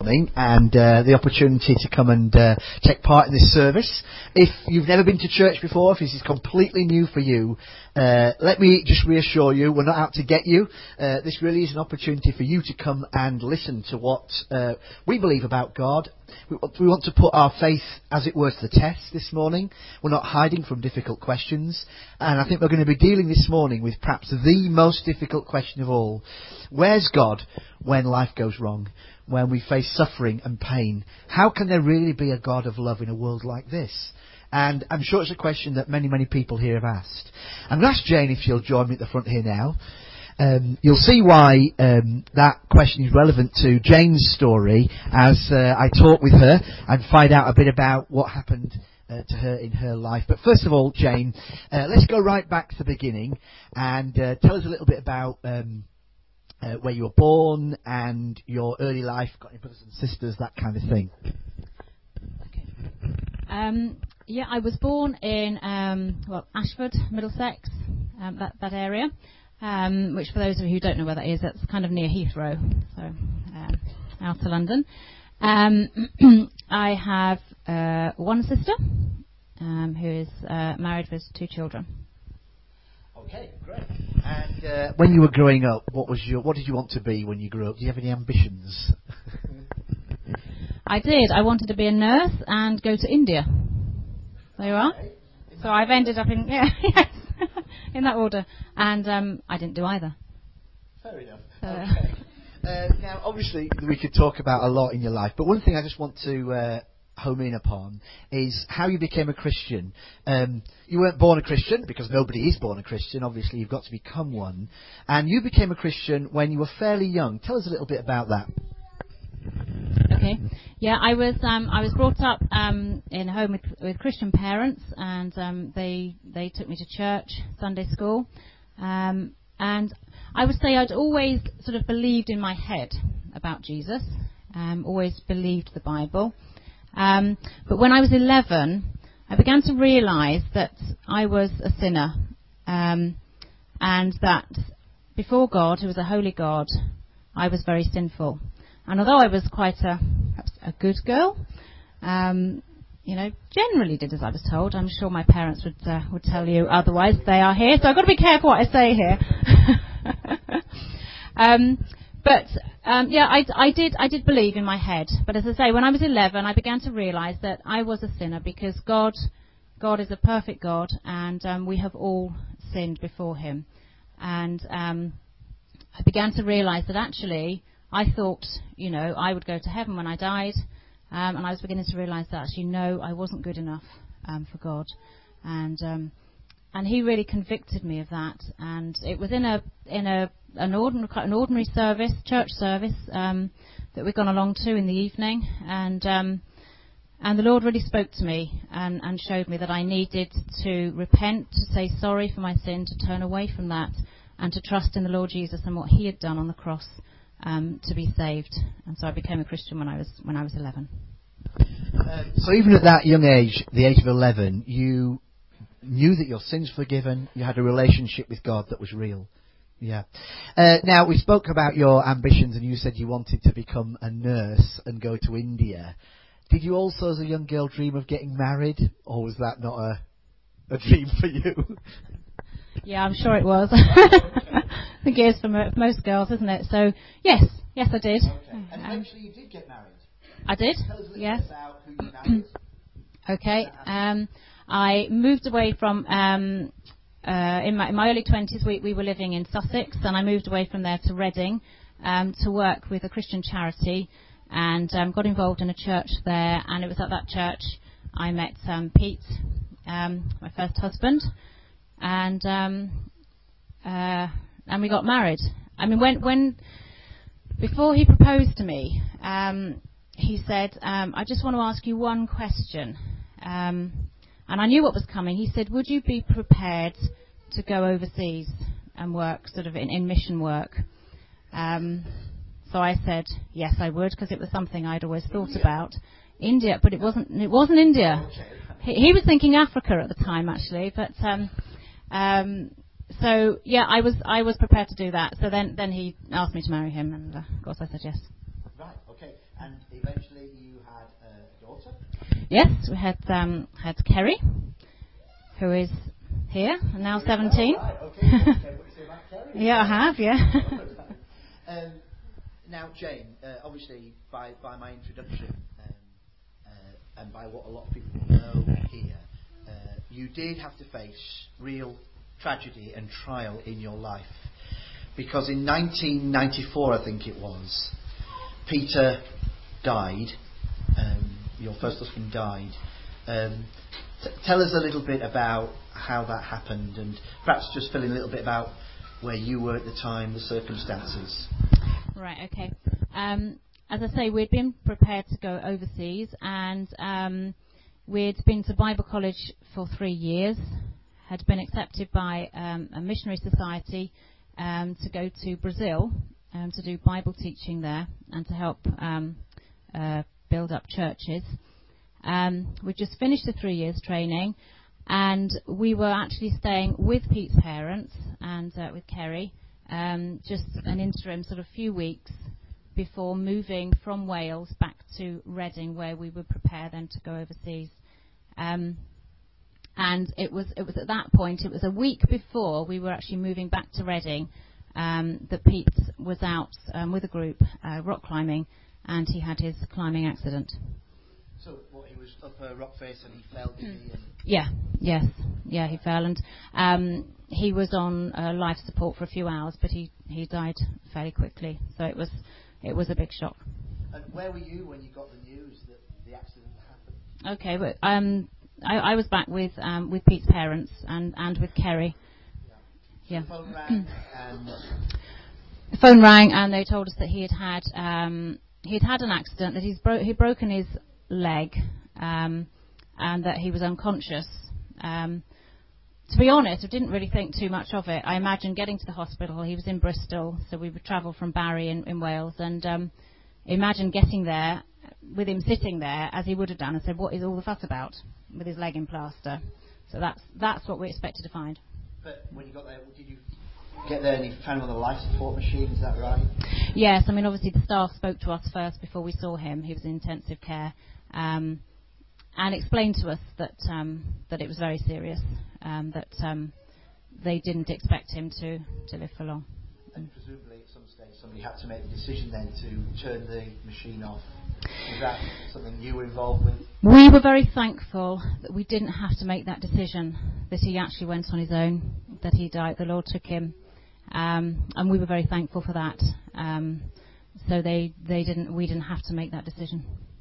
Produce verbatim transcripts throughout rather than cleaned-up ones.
morning and uh, the opportunity to come and uh, take part in this service. If you've never been to church before, if this is completely new for you, uh, let me just reassure you, we're not out to get you. Uh, this really is an opportunity for you to come and listen to what uh, we believe about God. We, we want to put our faith, as it were, to the test this morning. We're not hiding from difficult questions. And I think we're going to be dealing this morning with perhaps the most difficult question of all. Where's God when life goes wrong? When we face suffering and pain? How can there really be a God of love in a world like this? And I'm sure it's a question that many, many people here have asked. I'm going to ask Jane if she'll join me at the front here now. Um, you'll see why um, that question is relevant to Jane's story as uh, I talk with her and find out a bit about what happened uh, to her in her life. But first of all, Jane, uh, let's go right back to the beginning and uh, tell us a little bit about um, uh, where you were born and your early life, got any brothers and sisters, that kind of thing. Okay. Um, yeah, I was born in um, well Ashford, Middlesex, um, that that area. Um, which, for those of you who don't know where that is, that's kind of near Heathrow, so um, outer London. Um, I have uh, one sister um, who is uh, married with two children. Okay, great. And uh, when you were growing up, what was your what did you want to be when you grew up? Do you have any ambitions? I did. I wanted to be a nurse and go to India. There you are. Okay. So I've ended up in yeah. Yes. In that order, and um, I didn't do either. Fair enough. So, okay. Uh, now, obviously, we could talk about a lot in your life, but one thing I just want to uh, home in upon is how you became a Christian. Um, you weren't born a Christian, because nobody is born a Christian. Obviously, you've got to become one. And you became a Christian when you were fairly young. Tell us a little bit about that. Okay. Yeah, I was um, I was brought up um, in a home with, with Christian parents, and um, they they took me to church, Sunday school, um, and I would say I'd always sort of believed in my head about Jesus, um, always believed the Bible, um, but when I was eleven, I began to realise that I was a sinner, um, and that before God, who was a holy God, I was very sinful. And although I was quite a, perhaps a good girl, um, you know, generally did as I was told. I'm sure my parents would uh, would tell you otherwise. They are here, so I've got to be careful what I say here. um, but um, yeah, I, I did I did believe in my head. But as I say, when I was eleven, I began to realise that I was a sinner because God God is a perfect God, and um, we have all sinned before Him. And um, I began to realise that actually, I thought, you know, I would go to heaven when I died, um, and I was beginning to realise that actually, no, I wasn't good enough um, for God, and um, and He really convicted me of that. And it was in a in a an ordinary an ordinary service, church service um, that we'd gone along to in the evening, and um, and the Lord really spoke to me and, and showed me that I needed to repent, to say sorry for my sin, to turn away from that, and to trust in the Lord Jesus and what He had done on the cross. Um, to be saved, and so I became a Christian when I was when I was eleven. Uh, so even at that young age, the age of eleven, you knew that your sins forgiven. You had a relationship with God that was real. Yeah. Uh, now we spoke about your ambitions, and you said you wanted to become a nurse and go to India. Did you also, as a young girl, dream of getting married, or was that not a a dream for you? Yeah, I'm sure it was. I think it is for mo- most girls, isn't it? So, yes, yes, I did. Okay. And Um, eventually you did get married. I did, Tell us a little yes. bit about who you married. Okay. Um, I moved away from, um, uh, in, my, in my early twenties, we, we were living in Sussex, and I moved away from there to Reading um, to work with a Christian charity, and um, got involved in a church there, and it was at that church I met um, Pete, um, my first husband. And um, uh, and we got married. I mean, when when before he proposed to me, um, he said, um, "I just want to ask you one question." Um, and I knew what was coming. He said, "Would you be prepared to go overseas and work, sort of in, in mission work?" Um, so I said, "Yes, I would," because it was something I'd always thought India. about. India, but it wasn't. It wasn't India. He, he was thinking Africa at the time, actually, but. Um, Um, so yeah, I was I was prepared to do that. So then, then he asked me to marry him, and uh, of course I said yes. Right. Okay. And eventually you had a daughter? Yes, we had um, had Kerry, who is here, and now seventeen. Oh, right, okay. Okay, what do you say about Kerry? Yeah, I have, yeah. um, now, Jane, uh, obviously, by, by my introduction, um, uh, and by what a lot of people will know here, uh, you did have to face real tragedy and trial in your life. Because in nineteen ninety-four, I think it was, Peter died. Um, your first husband died. Um, t- tell us a little bit about how that happened, and perhaps just fill in a little bit about where you were at the time, the circumstances. Right, okay. Um, as I say, we'd been prepared to go overseas, and um, we'd been to Bible college for three years, had been accepted by um, a missionary society um, to go to Brazil um, to do Bible teaching there and to help um, uh, build up churches. Um, we just finished the three years training, and we were actually staying with Pete's parents and uh, with Kerry, um, just an interim sort of few weeks before moving from Wales back to Reading, where we would prepare then to go overseas. Um, and it was it was at that point, it was a week before we were actually moving back to Reading, um, that Pete was out um, with a group uh, rock climbing, and he had his climbing accident. So, what, he was up a rock face and he fell, did he? And Yeah, yes, yeah, he fell, and um, he was on uh, life support for a few hours, but he, he died fairly quickly. So it was it was a big shock. And where were you when you got the news that the accident happened? Okay, but um, I, I was back with um, with Pete's parents and, and with Kerry. Yeah. So Yeah. the phone rang and The phone rang, and they told us that he had had um, he had had an accident, that he's bro- he'd broken his leg, um, and that he was unconscious. Um, to be honest, I didn't really think too much of it. I imagined getting to the hospital. He was in Bristol, so we would travel from Barry in, in Wales, and um, imagine getting there with him sitting there as he would have done and said, "What is all the fuss about?" with his leg in plaster. So that's that's what we expected to find. But when you got there, did you get there and you found him on the life support machine? Is that right? Yes, I mean obviously the staff spoke to us first before we saw him. He was in intensive care. Um, and explained to us that um, that it was very serious, um, that um, they didn't expect him to, to live for long. And presumably at some stage somebody had to make the decision then to turn the machine off. Was that something you were involved with? We were very thankful that we didn't have to make that decision, that he actually went on his own, that he died, the Lord took him, um, and we were very thankful for that. Um, so they, they didn't, we didn't have to make that decision.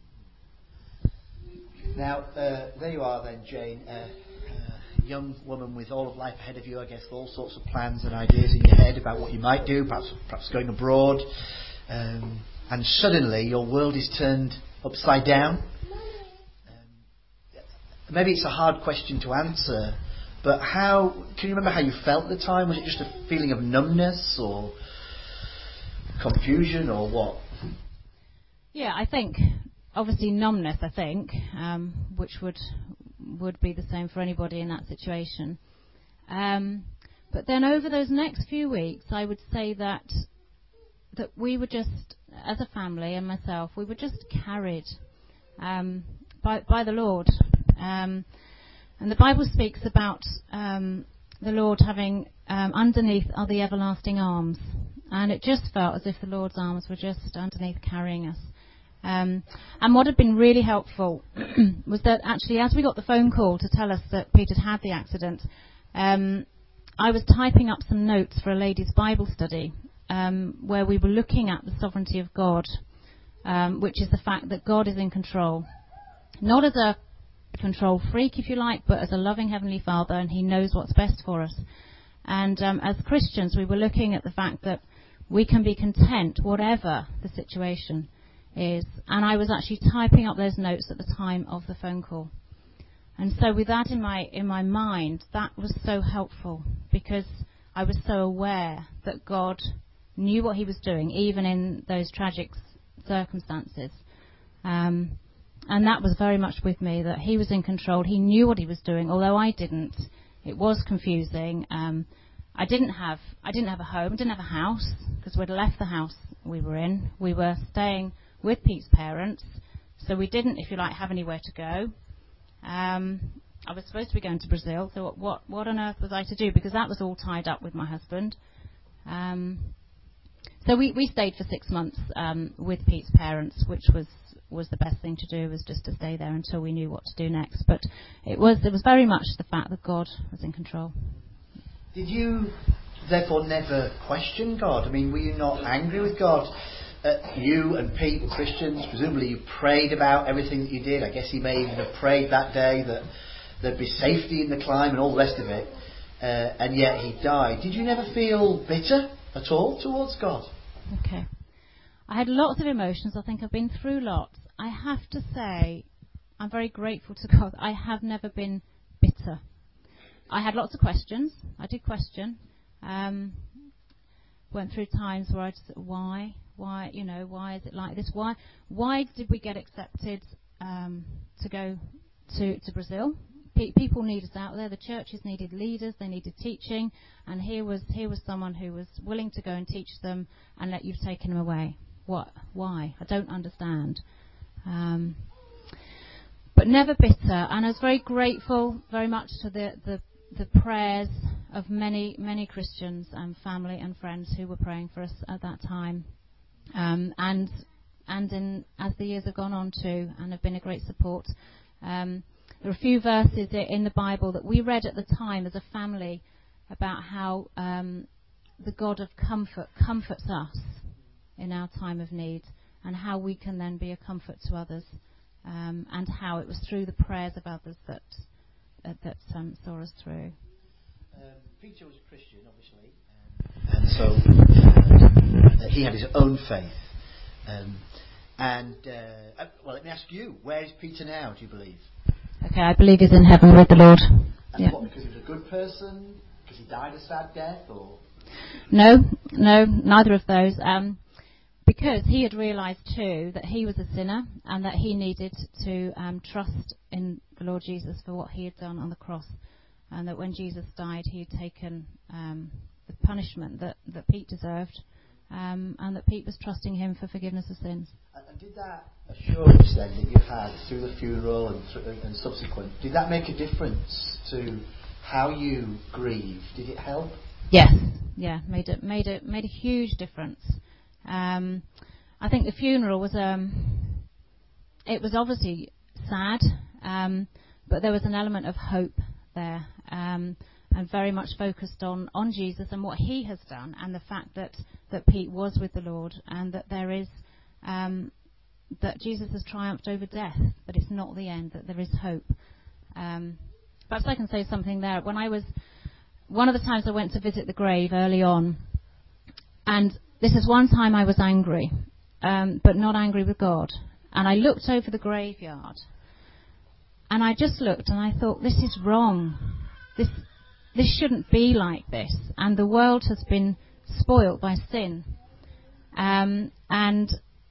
Now, uh, there you are then, Jane, a uh, uh, young woman with all of life ahead of you, I guess, all sorts of plans and ideas in your head about what you might do, perhaps perhaps going abroad, um, and suddenly your world is turned upside down. Um, maybe it's a hard question to answer, but how, can you remember how you felt at the time? Was it just a feeling of numbness or confusion or what? Yeah, I think... Obviously numbness, I think, um, which would would be the same for anybody in that situation. Um, but then over those next few weeks, I would say that that we were just, as a family and myself, we were just carried um, by by the Lord. Um, and the Bible speaks about um, the Lord having um, underneath are the everlasting arms, and it just felt as if the Lord's arms were just underneath carrying us. Um, and what had been really helpful was that actually as we got the phone call to tell us that Peter had had the accident, um, I was typing up some notes for a ladies' Bible study um, where we were looking at the sovereignty of God, um, which is the fact that God is in control. Not as a control freak, if you like, but as a loving Heavenly Father, and He knows what's best for us. And um, as Christians, we were looking at the fact that we can be content whatever the situation is, and I was actually typing up those notes at the time of the phone call. And so with that in my in my mind, that was so helpful, because I was so aware that God knew what He was doing, even in those tragic circumstances. Um, and that was very much with me, that He was in control. He knew what He was doing, although I didn't. It was confusing. Um, I didn't have I didn't have a home, I didn't have a house, because we'd left the house we were in. We were staying with Pete's parents, so we didn't, if you like, have anywhere to go. Um, I was supposed to be going to Brazil, so what, what, what on earth was I to do? Because that was all tied up with my husband. Um, so we, we stayed for six months um, with Pete's parents, which was was the best thing to do, was just to stay there until we knew what to do next. But it was it was very much the fact that God was in control. Did you therefore never question God? I mean, were you not angry with God? Uh, you and Pete were Christians. Presumably you prayed about everything that you did. I guess he may even have prayed that day that there'd be safety in the climb and all the rest of it. Uh, and yet he died. Did you never feel bitter at all towards God? Okay. I had lots of emotions. I think I've been through lots. I have to say, I'm very grateful to God. I have never been bitter. I had lots of questions. I did question. Um, went through times where I just said, why? Why, you know, why is it like this? Why why did we get accepted um, to go to, to Brazil? Pe- people need us out there. The churches needed leaders. They needed teaching. And here was here was someone who was willing to go and teach them, and let you've taken them away. What? Why? I don't understand. Um, but never bitter. And I was very grateful very much to the, the, the prayers of many, many Christians and family and friends who were praying for us at that time. Um, and and in, as the years have gone on too, and have been a great support. Um, there are a few verses in the Bible that we read at the time as a family about how um, the God of comfort comforts us in our time of need, and how we can then be a comfort to others, um, and how it was through the prayers of others that uh, that um, saw us through. Um, Peter was a Christian, obviously, um, and so uh, he had his own faith. Um, and uh, uh, well, let me ask you: where is Peter now? Do you believe? Okay, I believe he's in heaven with the Lord. And yeah. What? Because he was a good person? Because he died a sad death, or? No, no, neither of those. Um, Because he had realised too that he was a sinner, and that he needed to um, trust in the Lord Jesus for what he had done on the cross, and that when Jesus died, he had taken um, the punishment that, that Pete deserved, um, and that Pete was trusting him for forgiveness of sins. And, and did that assurance then that you had through the funeral and, th- and subsequent, did that make a difference to how you grieve? Did it help? Yes, yeah, made it made it made a huge difference. Um, I think the funeral was, um, it was obviously sad, um, but there was an element of hope there, um, and very much focused on, on Jesus and what he has done, and the fact that, that Pete was with the Lord, and that there is, um, that Jesus has triumphed over death, that it's not the end, that there is hope. Um, perhaps I can say something there. When I was, one of the times I went to visit the grave early on, and this is one time I was angry, um, but not angry with God. And I looked over the graveyard, and I just looked and I thought, this is wrong. This this shouldn't be like this. And the world has been spoilt by sin. Um, and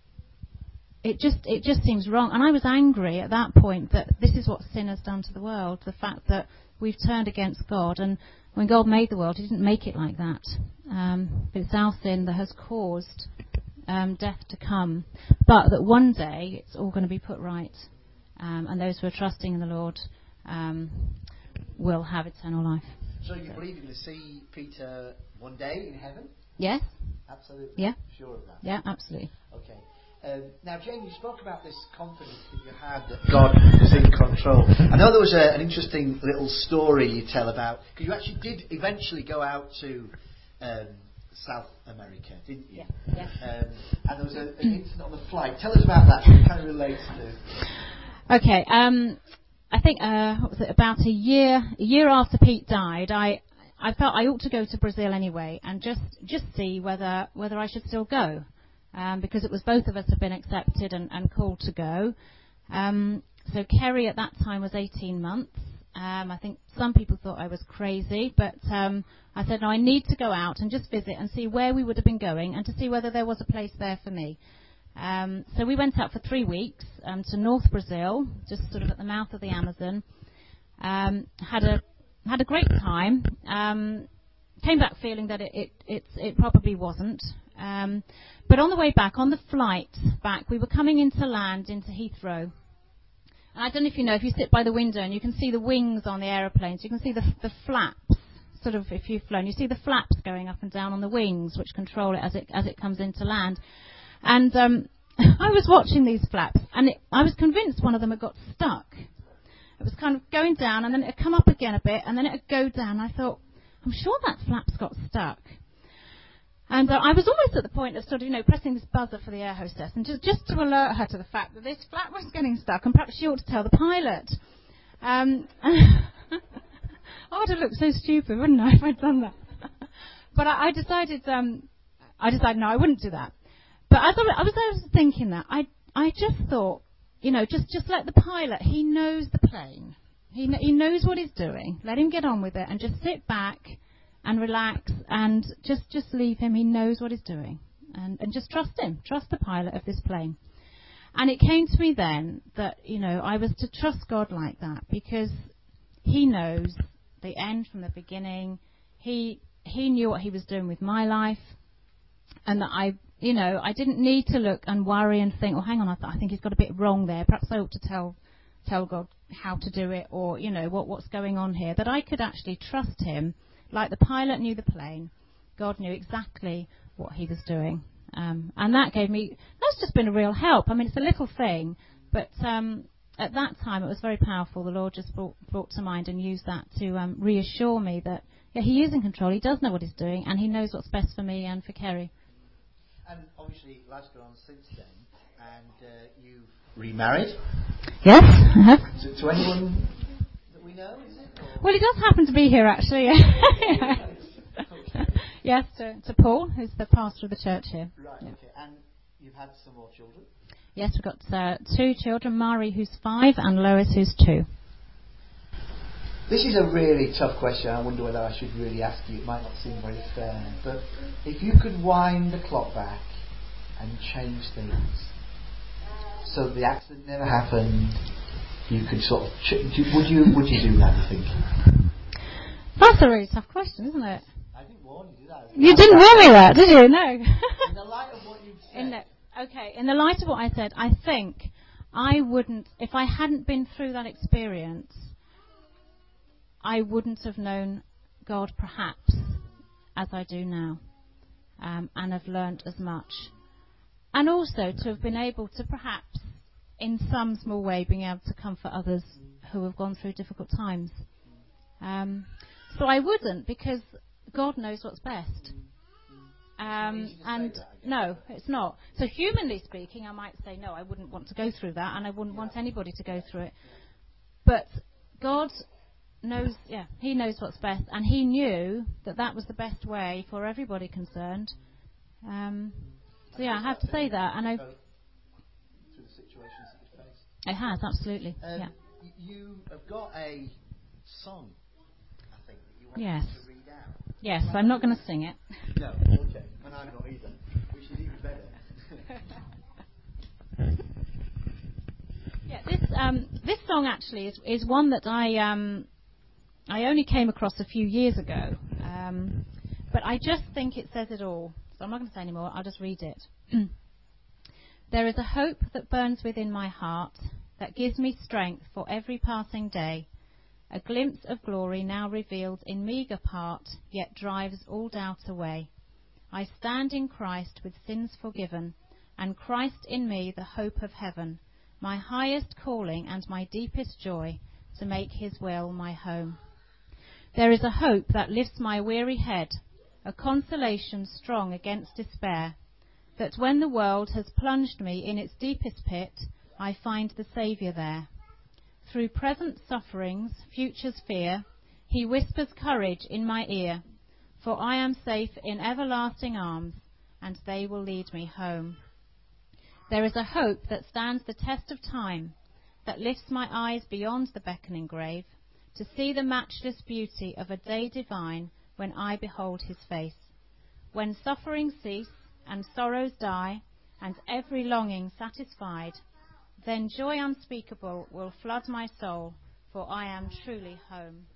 it just it just seems wrong. And I was angry at that point that this is what sin has done to the world, the fact that we've turned against God. And when God made the world, he didn't make it like that. Um, but it's our sin that has caused um, death to come. But that one day it's all going to be put right. Um, and those who are trusting in the Lord um, will have eternal life. So you believe you're going to see Peter one day in heaven? Yes. Absolutely? Yeah. Sure of that? Yeah, absolutely. Okay. Um, now, Jane, you spoke about this confidence that you had that God was in control. I know there was a, an interesting little story you tell about, because you actually did eventually go out to um, South America, didn't you? Yeah. yeah. Um, and there was a, an incident on the flight. Tell us about that. It kind of relates to. Okay. Um, I think uh, what was it? About a year, a year after Pete died, I I felt I ought to go to Brazil anyway, and just just see whether whether I should still go. Um, because it was both of us had been accepted and, and called to go. Um, so Kerry at that time was eighteen months. Um, I think some people thought I was crazy, but um, I said, no, I need to go out and just visit and see where we would have been going, and to see whether there was a place there for me. Um, so we went out for three weeks um, to North Brazil, just sort of at the mouth of the Amazon. Um, had a had a great time. Um, came back feeling that it it, it, it probably wasn't. Um, but on the way back, on the flight back, we were coming into land, into Heathrow. And I don't know if you know, if you sit by the window and you can see the wings on the aeroplanes, you can see the, the flaps, sort of, if you've flown, you see the flaps going up and down on the wings, which control it as it as it comes into land. And um, I was watching these flaps, and it, I was convinced one of them had got stuck. It was kind of going down, and then it would come up again a bit, and then it would go down. I thought, I'm sure that flap's got stuck. And uh, I was almost at the point of sort of, you know, pressing this buzzer for the air hostess, and just, just to alert her to the fact that this flap was getting stuck, and perhaps she ought to tell the pilot. Um, I would have looked so stupid, wouldn't I, if I'd done that? But I, I decided, um, I decided, no, I wouldn't do that. But as I, I was, I was thinking that, I, I just thought, you know, just, just let the pilot, he knows the plane. He, kn- he knows what he's doing. Let him get on with it, and just sit back and relax, and just, just leave him. He knows what he's doing. And, and just trust him. Trust the pilot of this plane. And it came to me then that, you know, I was to trust God like that, because he knows the end from the beginning. He he knew what he was doing with my life, and that I, you know, I didn't need to look and worry and think, oh, hang on, I, th- I think he's got a bit wrong there. Perhaps I ought to tell tell God how to do it, or, you know, what what's going on here. That I could actually trust him. Like the pilot knew the plane, God knew exactly what he was doing. Um, and that gave me, that's just been a real help. I mean, it's a little thing, but um, at that time it was very powerful. The Lord just brought, brought to mind and used that to um, reassure me that, yeah, he is in control, he does know what he's doing, and he knows what's best for me and for Kerry. And obviously, life's gone on since then, and uh, you've remarried. Yes, I have. To, to anyone that we know, is it? Or? Well, he does happen to be here, actually. Yes, to, to Paul, who's the pastor of the church here. Right, yeah. okay. And you've had some more children? Yes, we've got uh, two children, Mari, who's five, and Lois, who's two. This is a really tough question. I wonder whether I should really ask you. It might not seem very fair. But if you could wind the clock back and change things so the accident never happened, you could sort of... Ch- would you would you do that, you think? That's a really tough question, isn't it? I didn't warn you, did I? You didn't warn me that, did you? No. In the light of what you've said... In the, okay, in the light of what I said, I think I wouldn't... If I hadn't been through that experience... I wouldn't have known God perhaps as I do now, um, and have learnt as much. And also to have been able to perhaps, in some small way, being able to comfort others who have gone through difficult times. Um, so I wouldn't, because God knows what's best. Um, and no, it's not. So humanly speaking, I might say, no, I wouldn't want to go through that, and I wouldn't want anybody to go through it. But God... knows, yeah, he knows what's best, and he knew that that was the best way for everybody concerned. Um, so yeah, I have to say that, and I. Through the situations that you faced. It has, absolutely. Um, yeah. y- you have got a song, I think, that you want yes. to read out. Yes, I'm not going to sing it. No, okay, and I'm not either, which is even better. yeah, this um, this song actually is is one that I um. I only came across a few years ago, um, but I just think it says it all. So I'm not going to say any more, I'll just read it. There is a hope that burns within my heart, that gives me strength for every passing day, a glimpse of glory now revealed in meagre part, yet drives all doubt away. I stand in Christ with sins forgiven, and Christ in me the hope of heaven, my highest calling and my deepest joy, to make his will my home. There is a hope that lifts my weary head, a consolation strong against despair, that when the world has plunged me in its deepest pit, I find the Saviour there. Through present sufferings, future's fear, he whispers courage in my ear, for I am safe in everlasting arms, and they will lead me home. There is a hope that stands the test of time, that lifts my eyes beyond the beckoning grave, to see the matchless beauty of a day divine when I behold his face. When sufferings cease and sorrows die and every longing satisfied, then joy unspeakable will flood my soul, for I am truly home.